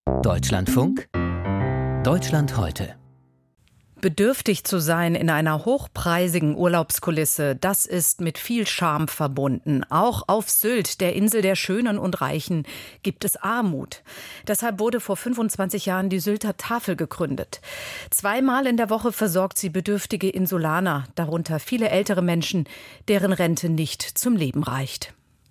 Deutschlandfunk, Deutschland heute. Bedürftig zu sein in einer hochpreisigen Urlaubskulisse, das ist mit viel Scham verbunden. Auch auf Sylt, der Insel der Schönen und Reichen, gibt es Armut. Deshalb wurde vor 25 Jahren die Sylter Tafel gegründet. 2-mal in der Woche versorgt sie bedürftige Insulaner, darunter viele ältere Menschen, deren Rente nicht zum Leben reicht.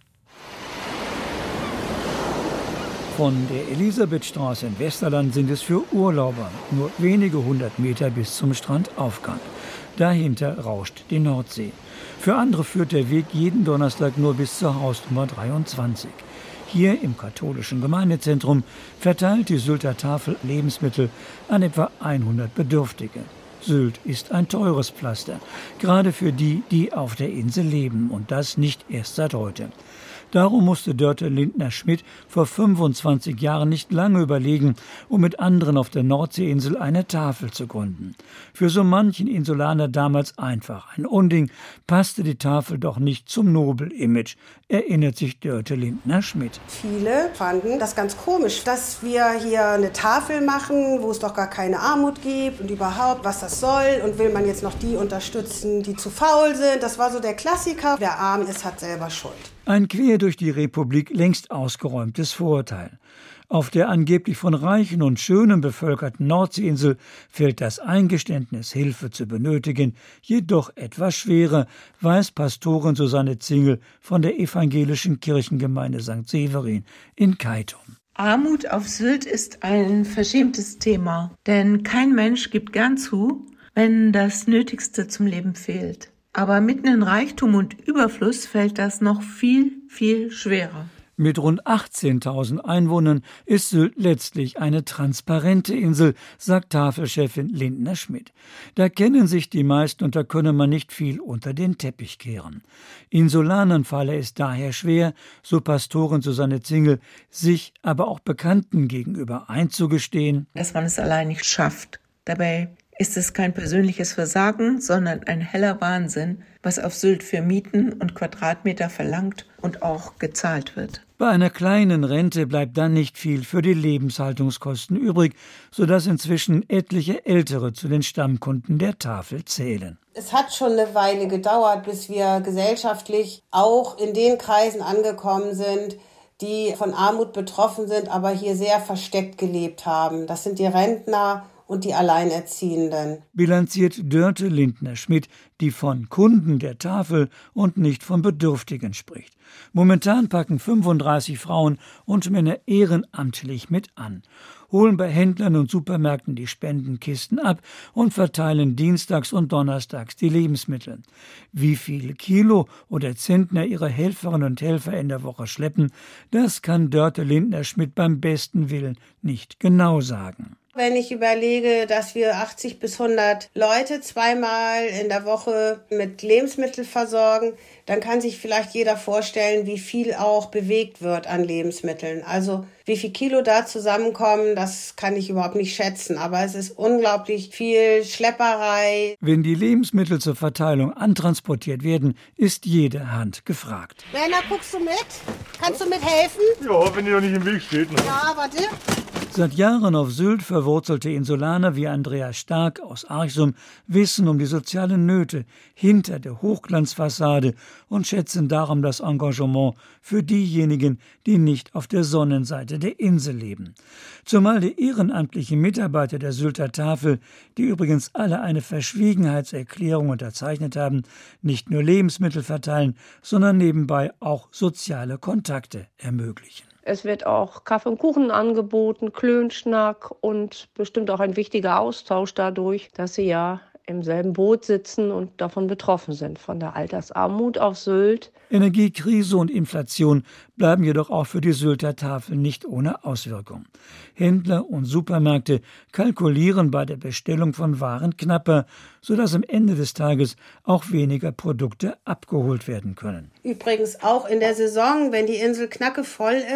Von der Elisabethstraße in Westerland sind es für Urlauber nur wenige 100 Meter bis zum Strandaufgang. Dahinter rauscht die Nordsee. Für andere führt der Weg jeden Donnerstag nur bis zur Hausnummer 23. Hier im katholischen Gemeindezentrum verteilt die Sylter Tafel Lebensmittel an etwa 100 Bedürftige. Sylt ist ein teures Pflaster, gerade für die, die auf der Insel leben, und das nicht erst seit heute. Darum musste Dörte Lindner-Schmidt vor 25 Jahren nicht lange überlegen, um mit anderen auf der Nordseeinsel eine Tafel zu gründen. Für so manchen Insulaner damals einfach ein Unding, passte die Tafel doch nicht zum Nobel-Image, erinnert sich Dörte Lindner-Schmidt. Viele fanden das ganz komisch, dass wir hier eine Tafel machen, wo es doch gar keine Armut gibt und überhaupt, was das soll, und will man jetzt noch die unterstützen, die zu faul sind. Das war so der Klassiker, wer arm ist, hat selber Schuld. Ein quer durch die Republik längst ausgeräumtes Vorurteil. Auf der angeblich von reichen und schönen bevölkerten Nordseeinsel fällt das Eingeständnis, Hilfe zu benötigen, jedoch etwas schwerer, weiß Pastorin Susanne Zingel von der evangelischen Kirchengemeinde St. Severin in Keitum. Armut auf Sylt ist ein verschämtes Thema, denn kein Mensch gibt gern zu, wenn das Nötigste zum Leben fehlt. Aber mitten in Reichtum und Überfluss fällt das noch viel, viel schwerer. Mit rund 18.000 Einwohnern ist Sylt letztlich eine transparente Insel, sagt Tafelchefin Lindner-Schmidt. Da kennen sich die meisten und da könne man nicht viel unter den Teppich kehren. Insulanern falle es daher schwer, so Pastorin Susanne Zingel, sich aber auch Bekannten gegenüber einzugestehen, dass man es allein nicht schafft. Dabei ist es kein persönliches Versagen, sondern ein heller Wahnsinn, was auf Sylt für Mieten und Quadratmeter verlangt und auch gezahlt wird. Bei einer kleinen Rente bleibt dann nicht viel für die Lebenshaltungskosten übrig, sodass inzwischen etliche Ältere zu den Stammkunden der Tafel zählen. Es hat schon eine Weile gedauert, bis wir gesellschaftlich auch in den Kreisen angekommen sind, die von Armut betroffen sind, aber hier sehr versteckt gelebt haben. Das sind die Rentner und die Alleinerziehenden. Bilanziert Dörte Lindner-Schmidt, die von Kunden der Tafel und nicht von Bedürftigen spricht. Momentan packen 35 Frauen und Männer ehrenamtlich mit an, holen bei Händlern und Supermärkten die Spendenkisten ab und verteilen dienstags und donnerstags die Lebensmittel. Wie viele Kilo oder Zentner ihre Helferinnen und Helfer in der Woche schleppen, das kann Dörte Lindner-Schmidt beim besten Willen nicht genau sagen. Wenn ich überlege, dass wir 80 bis 100 Leute 2-mal in der Woche mit Lebensmitteln versorgen, dann kann sich vielleicht jeder vorstellen, wie viel auch bewegt wird an Lebensmitteln. Also wie viel Kilo da zusammenkommen, das kann ich überhaupt nicht schätzen. Aber es ist unglaublich viel Schlepperei. Wenn die Lebensmittel zur Verteilung antransportiert werden, ist jede Hand gefragt. Werner, guckst du mit? Kannst du mithelfen? Ja, wenn ihr noch nicht im Weg steht. Ne? Ja, warte. Seit Jahren auf Sylt verwurzelte Insulaner wie Andreas Stark aus Archsum wissen um die sozialen Nöte hinter der Hochglanzfassade und schätzen darum das Engagement für diejenigen, die nicht auf der Sonnenseite der Insel leben. Zumal die ehrenamtlichen Mitarbeiter der Sylter Tafel, die übrigens alle eine Verschwiegenheitserklärung unterzeichnet haben, nicht nur Lebensmittel verteilen, sondern nebenbei auch soziale Kontakte ermöglichen. Es wird auch Kaffee und Kuchen angeboten, Klönschnack und bestimmt auch ein wichtiger Austausch dadurch, dass sie ja im selben Boot sitzen und davon betroffen sind, von der Altersarmut auf Sylt. Energiekrise und Inflation bleiben jedoch auch für die Sylter Tafel nicht ohne Auswirkung. Händler und Supermärkte kalkulieren bei der Bestellung von Waren knapper, sodass am Ende des Tages auch weniger Produkte abgeholt werden können. Übrigens auch in der Saison, wenn die Insel knackevoll ist,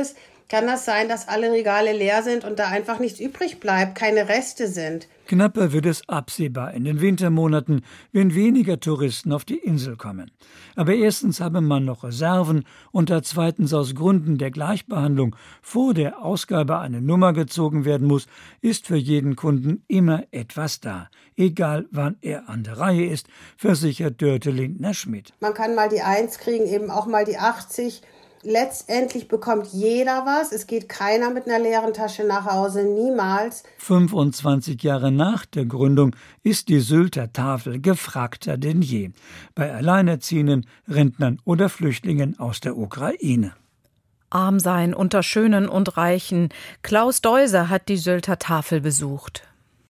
kann das sein, dass alle Regale leer sind und da einfach nichts übrig bleibt, keine Reste sind. Knapper wird es absehbar in den Wintermonaten, wenn weniger Touristen auf die Insel kommen. Aber erstens habe man noch Reserven und da zweitens aus Gründen der Gleichbehandlung vor der Ausgabe eine Nummer gezogen werden muss, ist für jeden Kunden immer etwas da. Egal wann er an der Reihe ist, versichert Dörte Lindner-Schmidt. Man kann mal die 1 kriegen, eben auch mal die 80. Letztendlich bekommt jeder was. Es geht keiner mit einer leeren Tasche nach Hause, niemals. 25 Jahre nach der Gründung ist die Sylter Tafel gefragter denn je. Bei Alleinerziehenden, Rentnern oder Flüchtlingen aus der Ukraine. Arm sein unter Schönen und Reichen. Klaus Deuser hat die Sylter Tafel besucht.